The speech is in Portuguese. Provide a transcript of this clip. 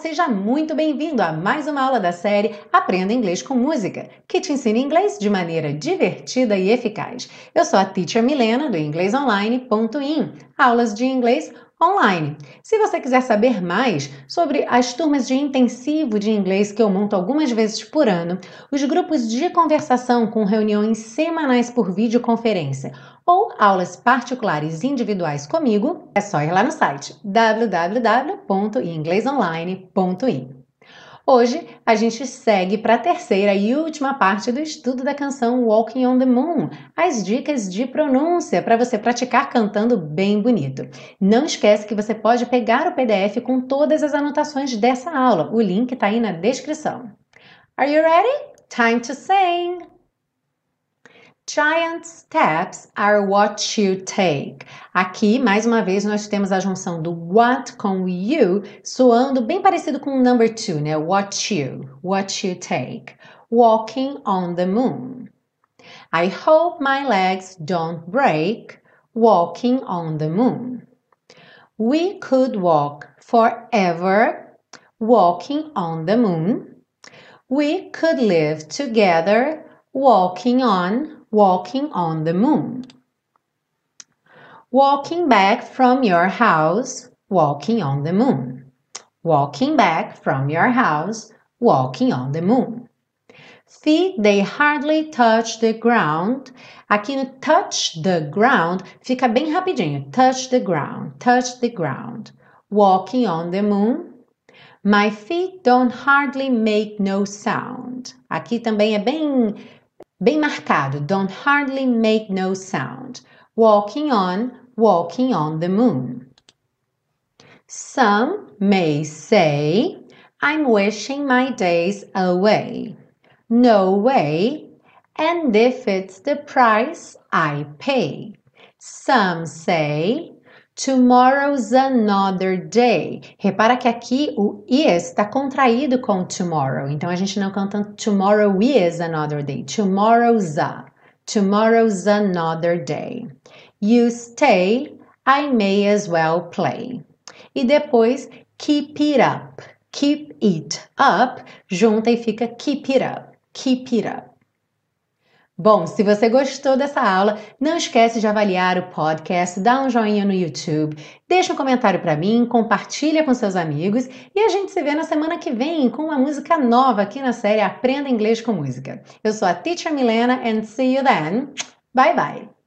seja muito bem-vindo a mais uma aula da série Aprenda Inglês com Música, que te ensina inglês de maneira divertida e eficaz. Eu sou a Teacher Milena, do inglesonline.in, aulas de inglês online. Se você quiser saber mais sobre as turmas de intensivo de inglês que eu monto algumas vezes por ano, os grupos de conversação com reuniões semanais por videoconferência ou aulas particulares individuais comigo, é só ir lá no site www.inglesonline.in. Hoje, a gente segue para a terceira e última parte do estudo da canção Walking on the Moon, as dicas de pronúncia para você praticar cantando bem bonito. Não esquece que você pode pegar o PDF com todas as anotações dessa aula. O link está aí na descrição. Are you ready? Time to sing! Giant steps are what you take. Aqui, mais uma vez, nós temos a junção do what com you, soando bem parecido com o number two, né? What you take. Walking on the moon. I hope my legs don't break. Walking on the moon. We could walk forever. Walking on the moon. We could live together. Walking on the moon. Walking back from your house, walking on the moon. Walking back from your house, walking on the moon. Feet, they hardly touch the ground. Aqui no touch the ground, fica bem rapidinho. Touch the ground. Walking on the moon. My feet don't hardly make no sound. Aqui também é bem marcado. Don't hardly make no sound. Walking on the moon. Some may say, I'm wishing my days away. No way. And if it's the price I pay. Some say, tomorrow's another day. Repara que aqui o is está contraído com tomorrow. Então a gente não canta tomorrow is another day. Tomorrow's another day. You stay, I may as well play. E depois keep it up. Keep it up junta e fica keep it up. Keep it up. Bom, se você gostou dessa aula, não esquece de avaliar o podcast, dá um joinha no YouTube, deixa um comentário para mim, compartilha com seus amigos e a gente se vê na semana que vem com uma música nova aqui na série Aprenda Inglês com Música. Eu sou a Teacher Milena and see you then. Bye bye!